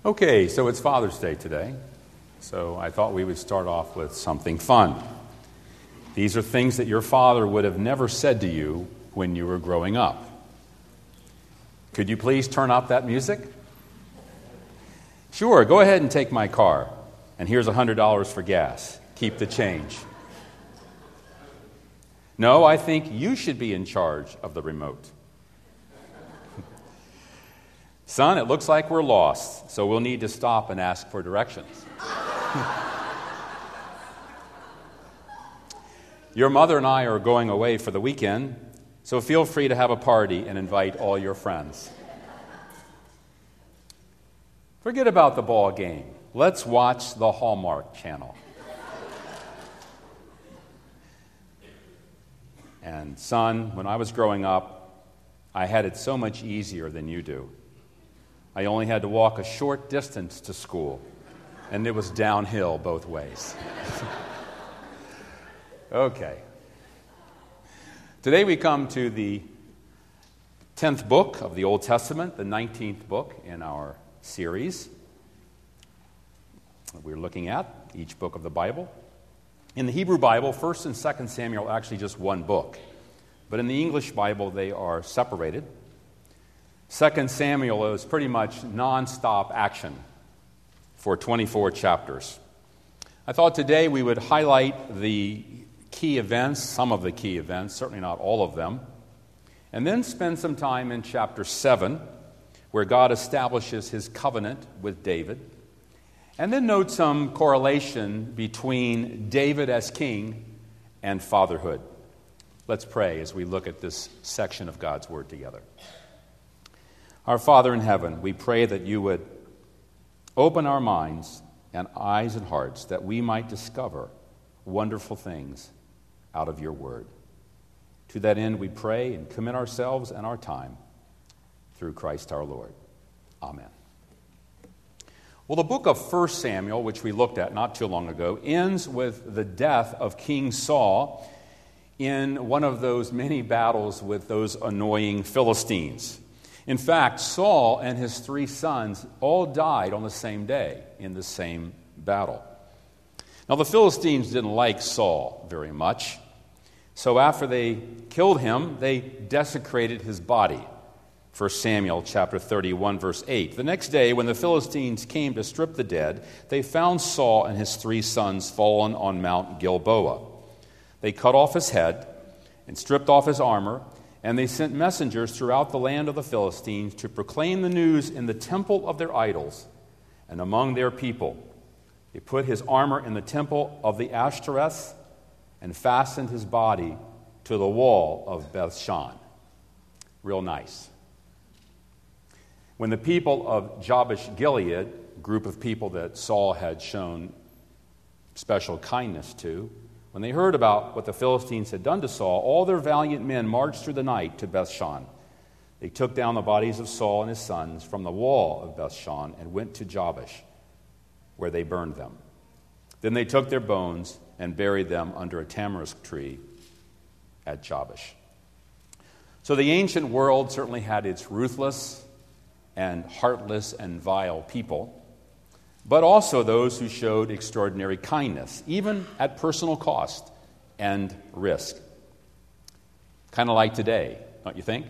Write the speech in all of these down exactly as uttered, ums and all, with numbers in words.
Okay, so it's Father's Day today, so I thought we would start off with something fun. These are things that your father would have never said to you when you were growing up. Could you please turn up that music? Sure, go ahead and take my car, and here's one hundred dollars for gas. Keep the change. No, I think you should be in charge of the remote. Son, it looks like we're lost, so we'll need to stop and ask for directions. Your mother and I are going away for the weekend, so feel free to have a party and invite all your friends. Forget about the ball game. Let's watch the Hallmark Channel. And son, when I was growing up, I had it so much easier than you do. I only had to walk a short distance to school, and it was downhill both ways. Okay. Today we come to the tenth book of the Old Testament, the nineteenth book in our series that we're looking at, each book of the Bible. In the Hebrew Bible, First and Second Samuel are actually just one book, but in the English Bible they are separated. Second Samuel is pretty much non-stop action for twenty-four chapters. I thought today we would highlight the key events, some of the key events, certainly not all of them, and then spend some time in chapter seven, where God establishes his covenant with David, and then note some correlation between David as king and fatherhood. Let's pray as we look at this section of God's Word together. Our Father in heaven, we pray that you would open our minds and eyes and hearts that we might discover wonderful things out of your word. To that end, we pray and commit ourselves and our time through Christ our Lord. Amen. Well, the book of First Samuel, which we looked at not too long ago, ends with the death of King Saul in one of those many battles with those annoying Philistines. In fact, Saul and his three sons all died on the same day in the same battle. Now, the Philistines didn't like Saul very much, so after they killed him, they desecrated his body. First Samuel chapter thirty-one, verse eight. The next day, when the Philistines came to strip the dead, they found Saul and his three sons fallen on Mount Gilboa. They cut off his head and stripped off his armor, and they sent messengers throughout the land of the Philistines to proclaim the news in the temple of their idols and among their people. They put his armor in the temple of the Ashtoreth and fastened his body to the wall of Bethshan. Real nice. When the people of Jabesh Gilead, a group of people that Saul had shown special kindness to, when they heard about what the Philistines had done to Saul, all their valiant men marched through the night to Bethshan. They took down the bodies of Saul and his sons from the wall of Bethshan and went to Jabesh, where they burned them. Then they took their bones and buried them under a tamarisk tree at Jabesh. So the ancient world certainly had its ruthless and heartless and vile people, but also those who showed extraordinary kindness, even at personal cost and risk. Kind of like today, don't you think?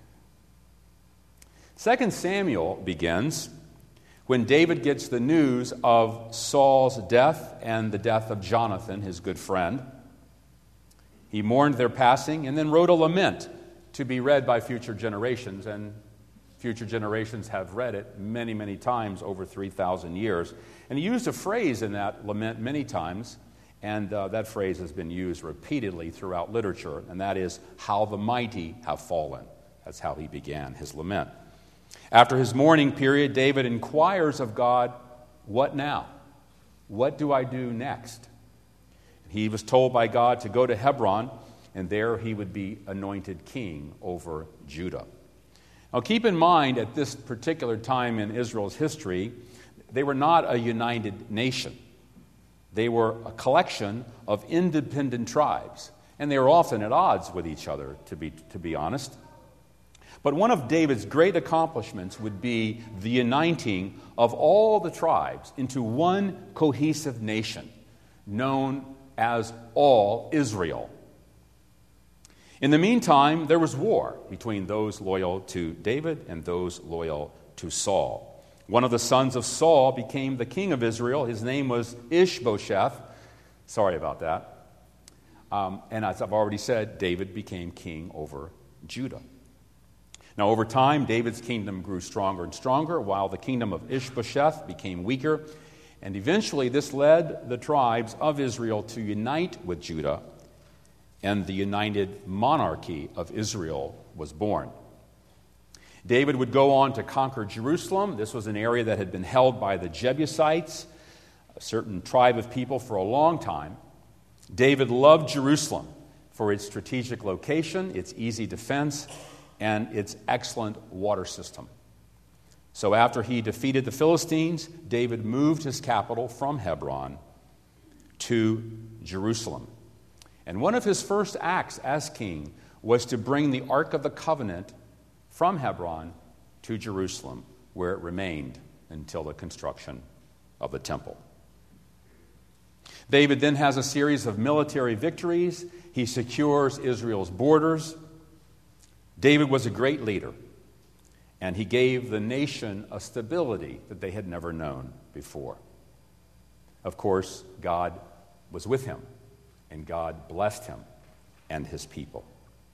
Second Samuel begins when David gets the news of Saul's death and the death of Jonathan, his good friend. He mourned their passing and then wrote a lament to be read by future generations, and future generations have read it many, many times over three thousand years. And he used a phrase in that lament many times, and uh, that phrase has been used repeatedly throughout literature, and that is, how the mighty have fallen. That's how he began his lament. After his mourning period, David inquires of God, what now? What do I do next? He was told by God to go to Hebron, and there he would be anointed king over Judah. Now keep in mind, at this particular time in Israel's history, they were not a united nation. They were a collection of independent tribes, and they were often at odds with each other, to be, to be honest. But one of David's great accomplishments would be the uniting of all the tribes into one cohesive nation, known as all Israel. In the meantime, there was war between those loyal to David and those loyal to Saul. One of the sons of Saul became the king of Israel. His name was Ishbosheth. Sorry about that. Um, and as I've already said, David became king over Judah. Now, over time, David's kingdom grew stronger and stronger, while the kingdom of Ishbosheth became weaker. And eventually, this led the tribes of Israel to unite with Judah, and the united monarchy of Israel was born. David would go on to conquer Jerusalem. This was an area that had been held by the Jebusites, a certain tribe of people, for a long time. David loved Jerusalem for its strategic location, its easy defense, and its excellent water system. So after he defeated the Philistines, David moved his capital from Hebron to Jerusalem. And one of his first acts as king was to bring the Ark of the Covenant from Hebron to Jerusalem, where it remained until the construction of the temple. David then has a series of military victories. He secures Israel's borders. David was a great leader, and he gave the nation a stability that they had never known before. Of course, God was with him, and God blessed him and his people.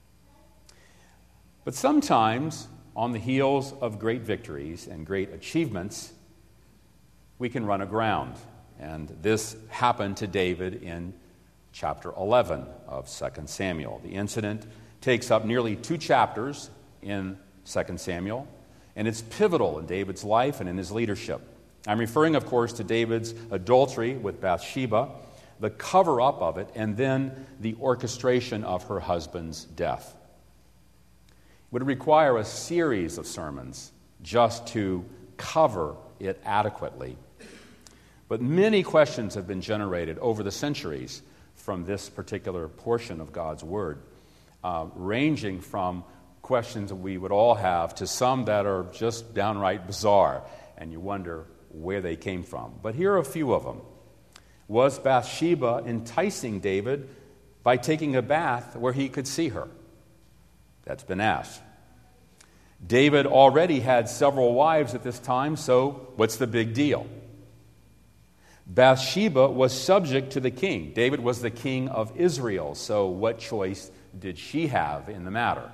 But sometimes, on the heels of great victories and great achievements, we can run aground. And this happened to David in chapter eleven of Second Samuel. The incident takes up nearly two chapters in Second Samuel, and it's pivotal in David's life and in his leadership. I'm referring, of course, to David's adultery with Bathsheba, the cover-up of it, and then the orchestration of her husband's death. It would require a series of sermons just to cover it adequately. But many questions have been generated over the centuries from this particular portion of God's Word, uh, ranging from questions that we would all have to some that are just downright bizarre, and you wonder where they came from. But here are a few of them. Was Bathsheba enticing David by taking a bath where he could see her? That's been asked. David already had several wives at this time, so what's the big deal? Bathsheba was subject to the king. David was the king of Israel, so what choice did she have in the matter?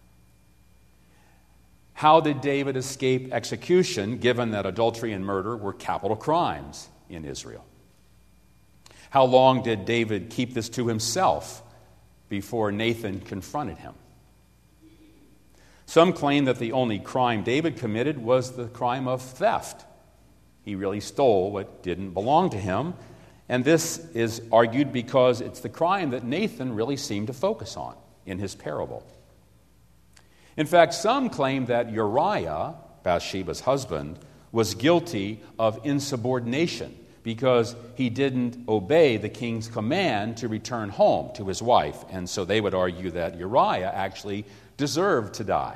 How did David escape execution, given that adultery and murder were capital crimes in Israel? How long did David keep this to himself before Nathan confronted him? Some claim that the only crime David committed was the crime of theft. He really stole what didn't belong to him, and this is argued because it's the crime that Nathan really seemed to focus on in his parable. In fact, some claim that Uriah, Bathsheba's husband, was guilty of insubordination because he didn't obey the king's command to return home to his wife, and so they would argue that Uriah actually deserved to die.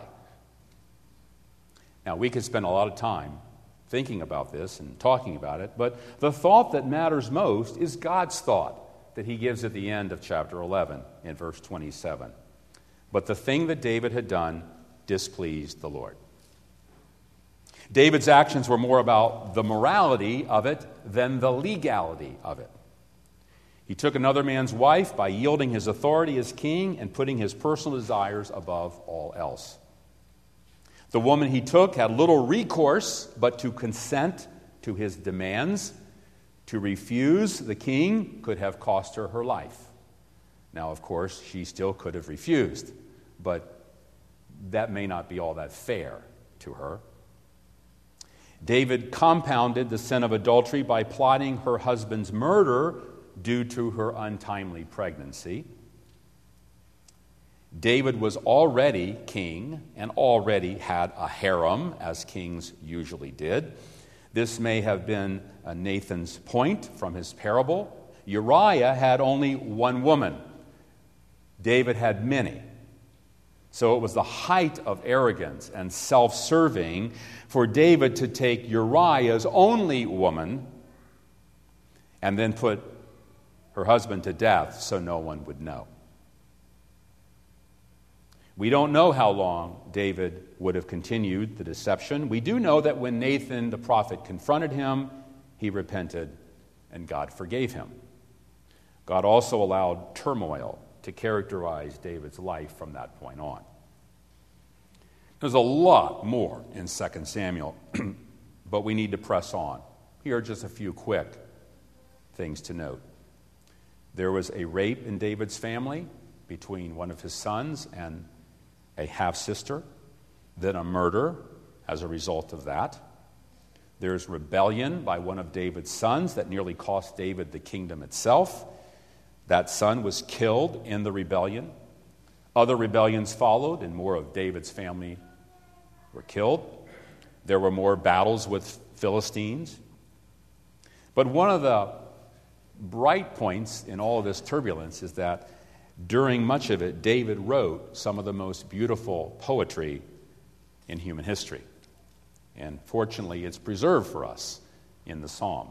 Now, we could spend a lot of time thinking about this and talking about it, but the thought that matters most is God's thought that he gives at the end of chapter eleven in verse twenty-seven. But the thing that David had done displeased the Lord. David's actions were more about the morality of it than the legality of it. He took another man's wife by yielding his authority as king and putting his personal desires above all else. The woman he took had little recourse but to consent to his demands. To refuse the king could have cost her her life. Now, of course, she still could have refused, but that may not be all that fair to her. David compounded the sin of adultery by plotting her husband's murder due to her untimely pregnancy. David was already king and already had a harem, as kings usually did. This may have been Nathan's point from his parable. Uriah had only one woman. David had many. So it was the height of arrogance and self-serving for David to take Uriah's only woman and then put her husband to death so no one would know. We don't know how long David would have continued the deception. We do know that when Nathan the prophet confronted him, he repented and God forgave him. God also allowed turmoil to characterize David's life from that point on. There's a lot more in Second Samuel, but we need to press on. Here are just a few quick things to note. There was a rape in David's family between one of his sons and a half-sister, then a murder as a result of that. There's rebellion by one of David's sons that nearly cost David the kingdom itself. That son was killed in the rebellion. Other rebellions followed, and more of David's family were killed. There were more battles with Philistines. But one of the bright points in all of this turbulence is that during much of it, David wrote some of the most beautiful poetry in human history. And fortunately, it's preserved for us in the Psalms.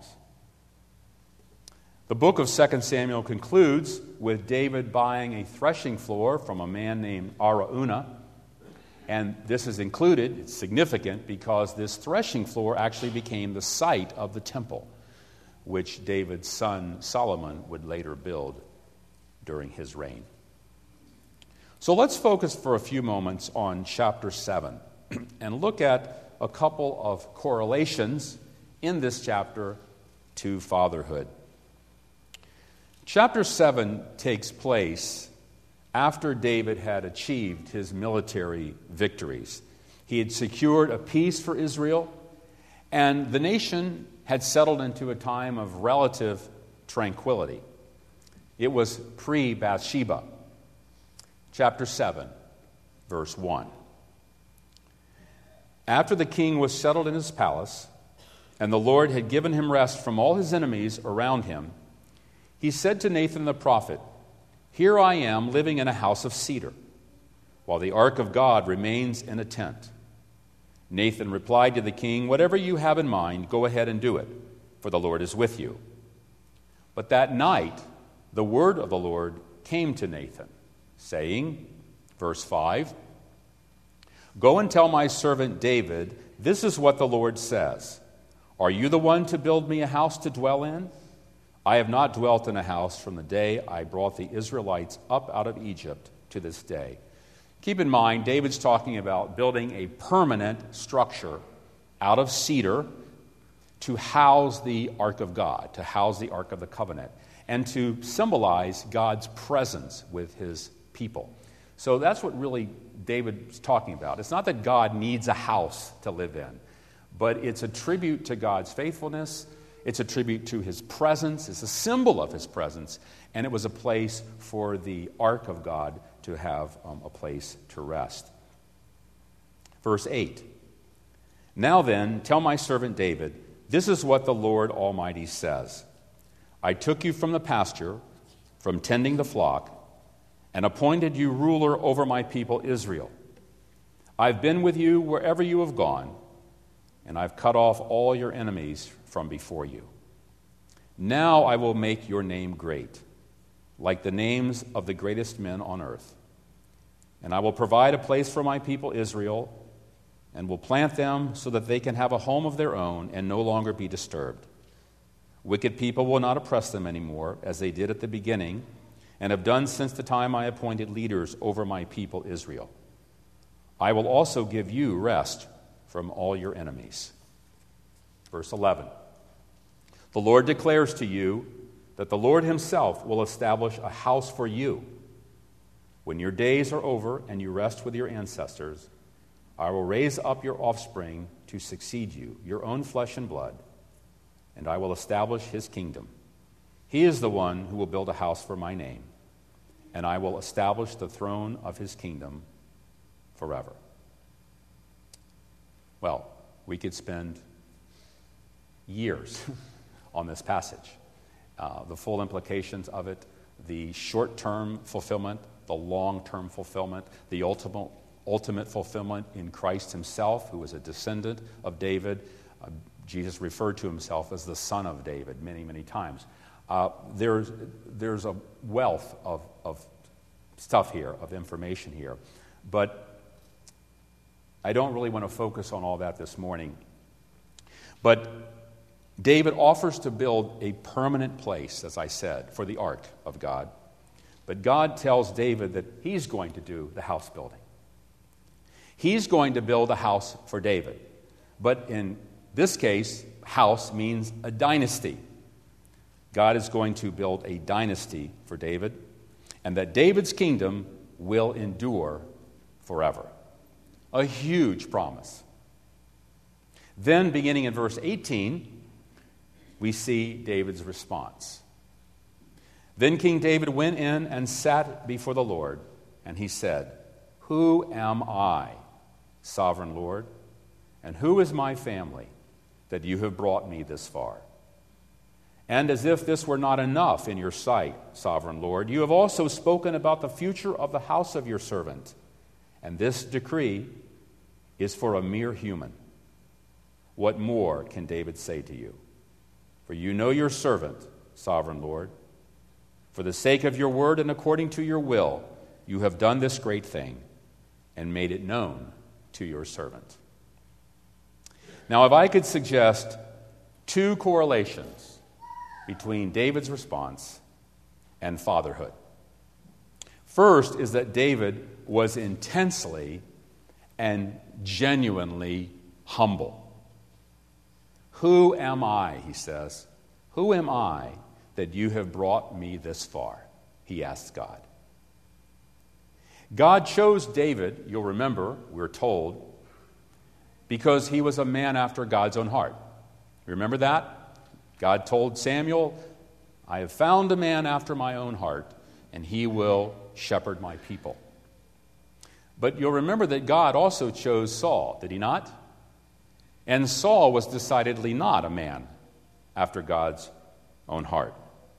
The book of Second Samuel concludes with David buying a threshing floor from a man named Araunah. And this is included, it's significant, because this threshing floor actually became the site of the temple, which David's son Solomon would later build during his reign. So let's focus for a few moments on chapter seven and look at a couple of correlations in this chapter to fatherhood. Chapter seven takes place after David had achieved his military victories. He had secured a peace for Israel, and the nation had settled into a time of relative tranquility. It was pre-Bathsheba. Chapter seven, verse one. After the king was settled in his palace, and the Lord had given him rest from all his enemies around him, he said to Nathan the prophet, "Here I am living in a house of cedar, while the ark of God remains in a tent." Nathan replied to the king, "Whatever you have in mind, go ahead and do it, for the Lord is with you." But that night, the word of the Lord came to Nathan, saying, verse five, "Go and tell my servant David, this is what the Lord says. Are you the one to build me a house to dwell in? I have not dwelt in a house from the day I brought the Israelites up out of Egypt to this day." Keep in mind, David's talking about building a permanent structure out of cedar to house the Ark of God, to house the Ark of the Covenant, and to symbolize God's presence with his people. So that's what really David's talking about. It's not that God needs a house to live in, but it's a tribute to God's faithfulness. It's a tribute to his presence. It's a symbol of his presence. And it was a place for the Ark of God to have um, a place to rest. Verse eight. "Now then, tell my servant David, this is what the Lord Almighty says. I took you from the pasture, from tending the flock, and appointed you ruler over my people Israel. I've been with you wherever you have gone, and I've cut off all your enemies from before you. Now I will make your name great, like the names of the greatest men on earth. And I will provide a place for my people Israel, and will plant them so that they can have a home of their own and no longer be disturbed. Wicked people will not oppress them anymore, as they did at the beginning, and have done since the time I appointed leaders over my people Israel. I will also give you rest from all your enemies." Verse eleven. "The Lord declares to you that the Lord himself will establish a house for you. When your days are over and you rest with your ancestors, I will raise up your offspring to succeed you, your own flesh and blood, and I will establish his kingdom. He is the one who will build a house for my name, and I will establish the throne of his kingdom forever." Well, we could spend years on this passage. Uh, the full implications of it, the short-term fulfillment the long-term fulfillment, the ultimate, ultimate fulfillment in Christ himself, who was a descendant of David. Uh, Jesus referred to himself as the Son of David many, many times. Uh, there's, there's a wealth of, of stuff here, of information here. But I don't really want to focus on all that this morning. But David offers to build a permanent place, as I said, for the ark of God. But God tells David that he's going to do the house building. He's going to build a house for David. But in this case, house means a dynasty. God is going to build a dynasty for David, and that David's kingdom will endure forever. A huge promise. Then, beginning in verse eighteen, we see David's response. Then King David went in and sat before the Lord, and he said, "Who am I, sovereign Lord, and who is my family, that you have brought me this far? And as if this were not enough in your sight, sovereign Lord, you have also spoken about the future of the house of your servant, and this decree is for a mere human. What more can David say to you? For you know your servant, sovereign Lord. For the sake of your word and according to your will, you have done this great thing and made it known to your servant." Now, if I could suggest two correlations between David's response and fatherhood. First is that David was intensely and genuinely humble. "Who am I," he says, "who am I that you have brought me this far?" he asks God. God chose David, you'll remember, we're told, because he was a man after God's own heart. Remember that? God told Samuel, "I have found a man after my own heart, and he will shepherd my people." But you'll remember that God also chose Saul, did he not? And Saul was decidedly not a man after God's own heart.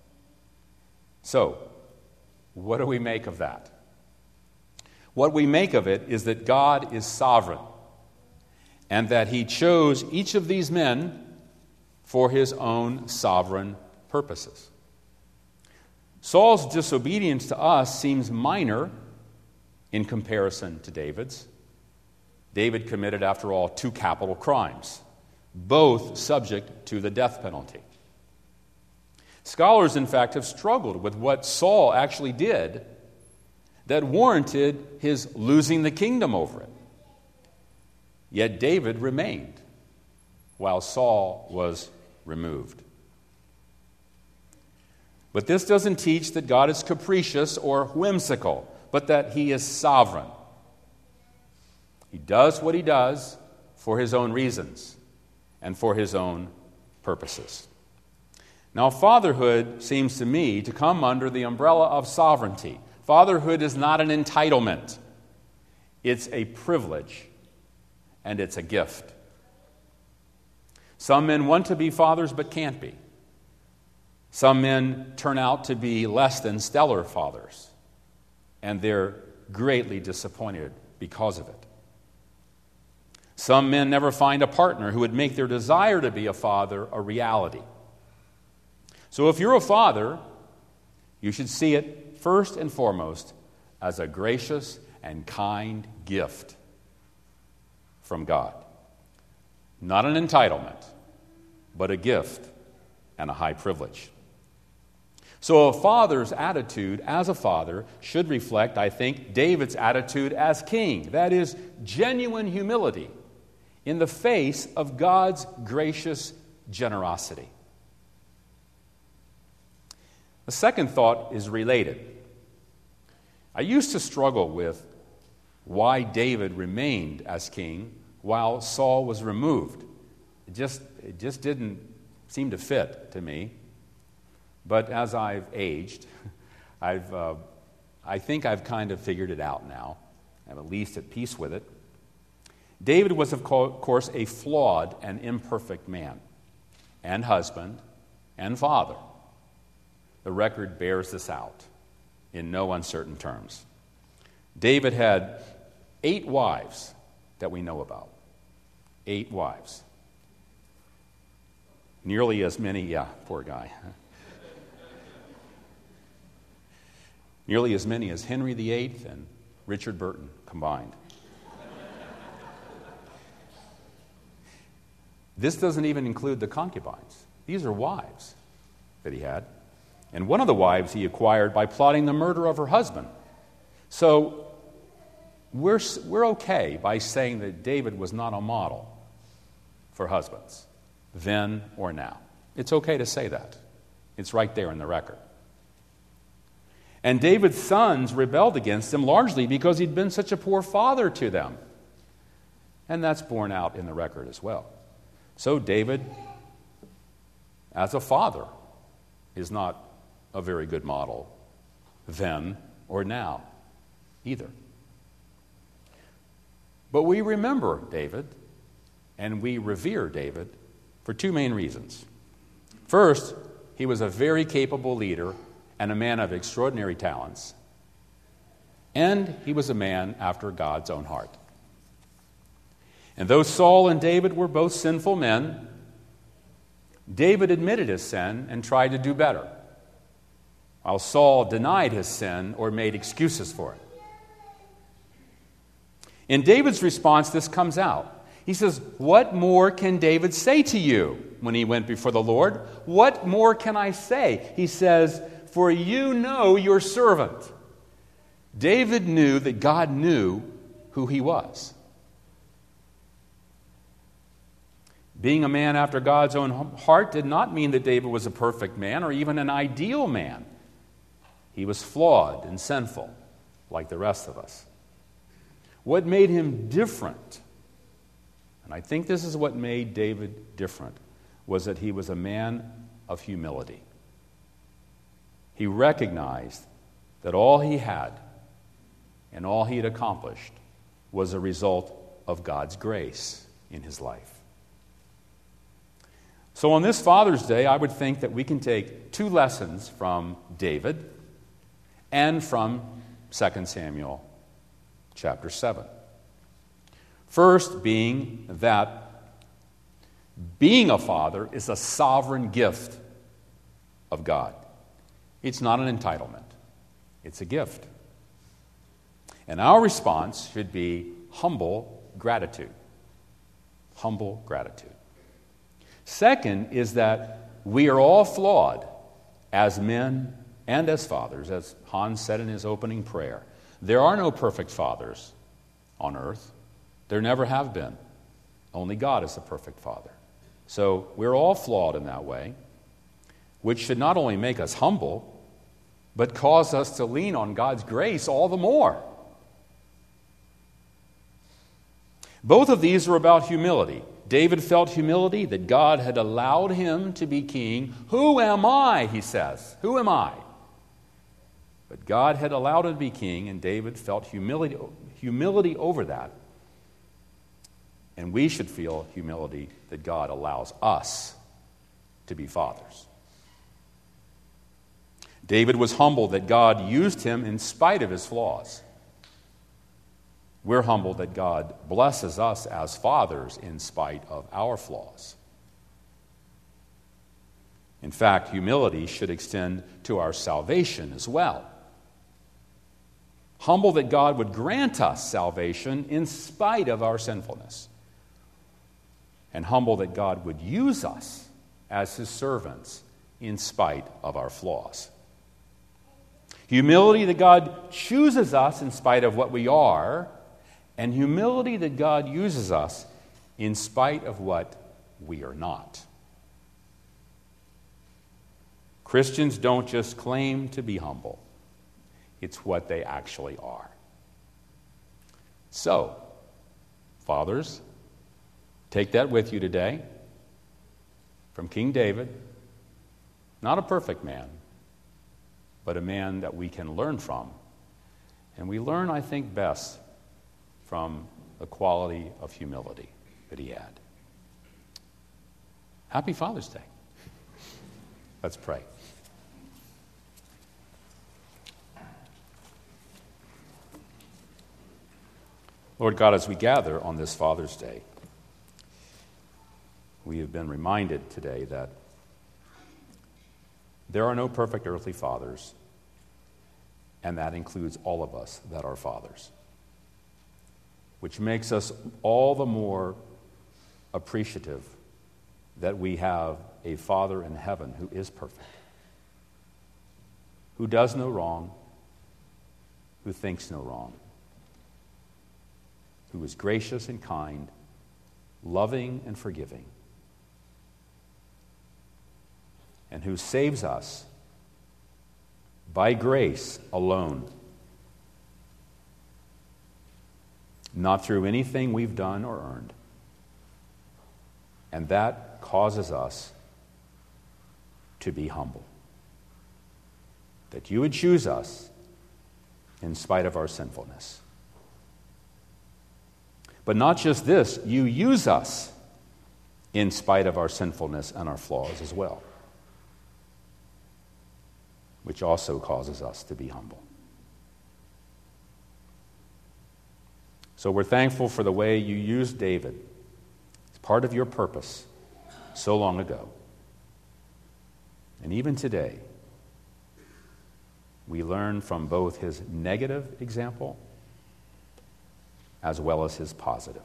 So, what do we make of that? What we make of it is that God is sovereign, and that he chose each of these men for his own sovereign purposes. Saul's disobedience to us seems minor in comparison to David's. David committed, after all, two capital crimes, both subject to the death penalty. Scholars, in fact, have struggled with what Saul actually did that warranted his losing the kingdom over it. Yet David remained, while Saul was removed. But this doesn't teach that God is capricious or whimsical, but that he is sovereign. He does what he does for his own reasons and for his own purposes. Now, fatherhood seems to me to come under the umbrella of sovereignty. Fatherhood is not an entitlement. It's a privilege, and it's a gift. Some men want to be fathers but can't be. Some men turn out to be less than stellar fathers, and they're greatly disappointed because of it. Some men never find a partner who would make their desire to be a father a reality. So if you're a father, you should see it first and foremost as a gracious and kind gift from God. Not an entitlement, but a gift and a high privilege. So a father's attitude as a father should reflect, I think, David's attitude as king. That is, genuine humility in the face of God's gracious generosity. The second thought is related. I used to struggle with why David remained as king while Saul was removed. It just, it just didn't seem to fit to me. But as I've aged, I've, uh, I think I've kind of figured it out now. I'm at least at peace with it. David was, of course, a flawed and imperfect man, and husband, and father. The record bears this out in no uncertain terms. David had eight wives that we know about. Eight wives. Nearly as many, yeah, poor guy. Nearly as many as Henry the Eighth and Richard Burton combined. This doesn't even include the concubines. These are wives that he had. And one of the wives he acquired by plotting the murder of her husband. So we're, we're okay by saying that David was not a model for husbands, then or now. It's okay to say that. It's right there in the record. And David's sons rebelled against him largely because he'd been such a poor father to them. And that's borne out in the record as well. So David, as a father, is not a very good model then or now either. But we remember David and we revere David for two main reasons. First, he was a very capable leader and a man of extraordinary talents. And he was a man after God's own heart. And though Saul and David were both sinful men, David admitted his sin and tried to do better, while Saul denied his sin or made excuses for it. In David's response, this comes out. He says, "What more can David say to you?" When he went before the Lord. "What more can I say?" He says, "For you know your servant." David knew that God knew who he was. Being a man after God's own heart did not mean that David was a perfect man or even an ideal man. He was flawed and sinful, like the rest of us. What made him different, and I think this is what made David different, was that he was a man of humility. He recognized that all he had and all he had accomplished was a result of God's grace in his life. So on this Father's Day, I would think that we can take two lessons from David and from Second Samuel chapter seven. First being that being a father is a sovereign gift of God. It's not an entitlement. It's a gift. And our response should be humble gratitude. Humble gratitude. Second is that we are all flawed as men and as fathers, as Hans said in his opening prayer. There are no perfect fathers on earth. There never have been. Only God is the perfect father. So we're all flawed in that way, which should not only make us humble, but cause us to lean on God's grace all the more. Both of these are about humility. David felt humility that God had allowed him to be king. Who am I, he says. Who am I? But God had allowed him to be king, and David felt humility, humility over that. And we should feel humility that God allows us to be fathers. David was humbled that God used him in spite of his flaws. We're humbled that God blesses us as fathers in spite of our flaws. In fact, humility should extend to our salvation as well. Humble that God would grant us salvation in spite of our sinfulness. And humble that God would use us as his servants in spite of our flaws. Humility that God chooses us in spite of what we are, and humility that God uses us in spite of what we are not. Christians don't just claim to be humble. It's what they actually are. So, fathers, take that with you today from King David. Not a perfect man, but a man that we can learn from. And we learn, I think, best from the quality of humility that he had. Happy Father's Day. Let's pray. Lord God, as we gather on this Father's Day, we have been reminded today that there are no perfect earthly fathers, and that includes all of us that are fathers, which makes us all the more appreciative that we have a Father in heaven who is perfect, who does no wrong, who thinks no wrong, who is gracious and kind, loving and forgiving, and who saves us by grace alone, not through anything we've done or earned. And that causes us to be humble. That you would choose us in spite of our sinfulness. But not just this, you use us in spite of our sinfulness and our flaws as well, which also causes us to be humble. So we're thankful for the way you used David as part of your purpose so long ago. And even today, we learn from both his negative example as well as his positive.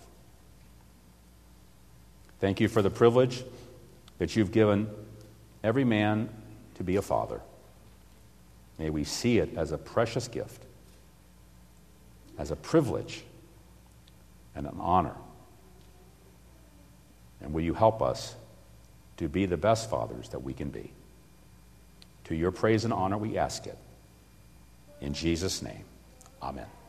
Thank you for the privilege that you've given every man to be a father. May we see it as a precious gift, as a privilege and an honor. And will you help us to be the best fathers that we can be? To your praise and honor we ask it. In Jesus' name, amen.